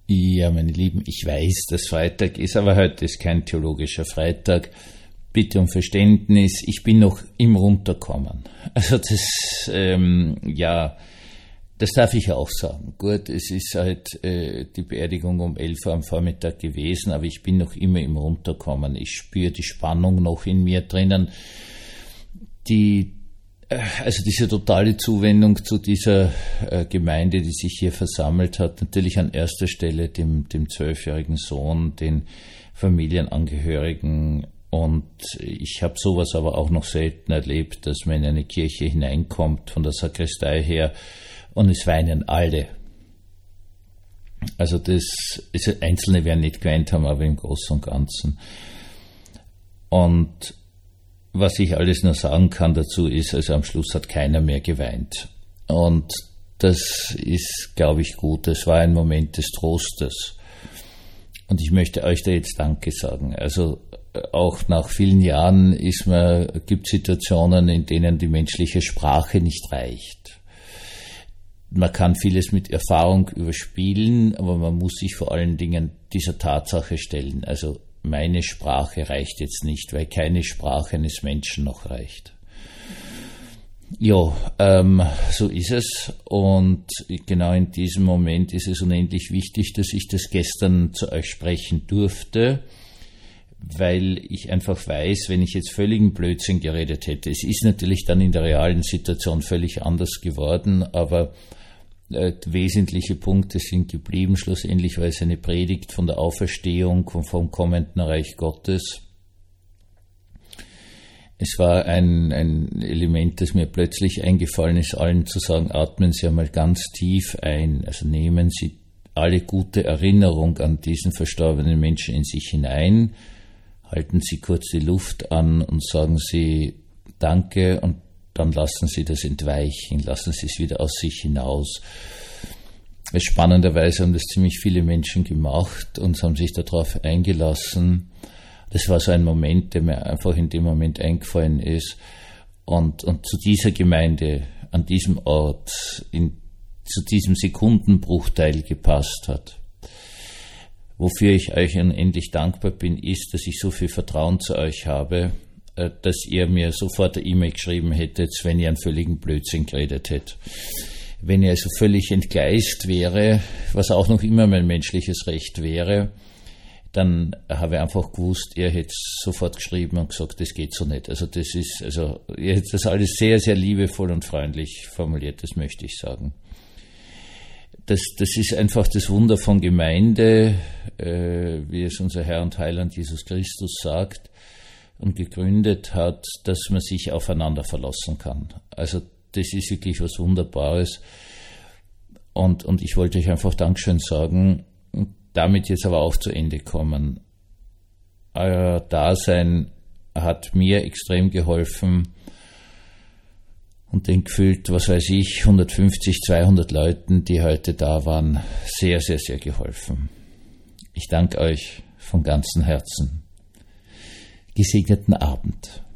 Ja, meine Lieben, ich weiß, dass Freitag ist, aber heute ist kein theologischer Freitag. Bitte um Verständnis, ich bin noch im Runterkommen. Also das, das darf ich auch sagen. Gut, es ist halt die Beerdigung um 11 Uhr am Vormittag gewesen, aber ich bin noch immer im Runterkommen. Ich spüre die Spannung noch in mir drinnen. Also diese totale Zuwendung zu dieser Gemeinde, die sich hier versammelt hat, natürlich an erster Stelle dem 12-jährigen Sohn, den Familienangehörigen, und ich habe sowas aber auch noch selten erlebt, dass man in eine Kirche hineinkommt von der Sakristei her und es weinen alle. Also Einzelne werden nicht geweint haben, aber im Großen und Ganzen. Und was ich alles nur sagen kann dazu ist, also am Schluss hat keiner mehr geweint. Und das ist, glaube ich, gut. Das war ein Moment des Trostes. Und ich möchte euch da jetzt Danke sagen. Also auch nach vielen Jahren gibt Situationen, in denen die menschliche Sprache nicht reicht. Man kann vieles mit Erfahrung überspielen, aber man muss sich vor allen Dingen dieser Tatsache stellen. Also meine Sprache reicht jetzt nicht, weil keine Sprache eines Menschen noch reicht. Ja, so ist es. Und genau in diesem Moment ist es unendlich wichtig, dass ich das gestern zu euch sprechen durfte, weil ich einfach weiß, wenn ich jetzt völligen Blödsinn geredet hätte, es ist natürlich dann in der realen Situation völlig anders geworden, aber wesentliche Punkte sind geblieben. Schlussendlich war es eine Predigt von der Auferstehung und vom kommenden Reich Gottes. Es war ein Element, das mir plötzlich eingefallen ist, allen zu sagen, atmen Sie einmal ganz tief ein. Also nehmen Sie alle gute Erinnerung an diesen verstorbenen Menschen in sich hinein, halten Sie kurz die Luft an und sagen Sie Danke und dann lassen Sie das entweichen, lassen Sie es wieder aus sich hinaus. Spannenderweise haben das ziemlich viele Menschen gemacht und haben sich darauf eingelassen. Das war so ein Moment, der mir einfach in dem Moment eingefallen ist und zu dieser Gemeinde, an diesem Ort, zu diesem Sekundenbruchteil gepasst hat. Wofür ich euch unendlich dankbar bin, ist, dass ich so viel Vertrauen zu euch habe, dass ihr mir sofort eine E-Mail geschrieben hättet, wenn ihr einen völligen Blödsinn geredet hättet. Wenn ihr also völlig entgleist wäre, was auch noch immer mein menschliches Recht wäre, dann habe ich einfach gewusst, ihr hättet sofort geschrieben und gesagt, das geht so nicht. Also ihr hättet das alles sehr, sehr liebevoll und freundlich formuliert, das möchte ich sagen. Das ist einfach das Wunder von Gemeinde, wie es unser Herr und Heiland Jesus Christus sagt und gegründet hat, dass man sich aufeinander verlassen kann. Also das ist wirklich was Wunderbares. Und ich wollte euch einfach Dankeschön sagen und damit jetzt aber auch zu Ende kommen. Euer Dasein hat mir extrem geholfen und den gefühlt, 150, 200 Leuten, die heute da waren, sehr, sehr, sehr geholfen. Ich danke euch von ganzem Herzen. Gesegneten Abend.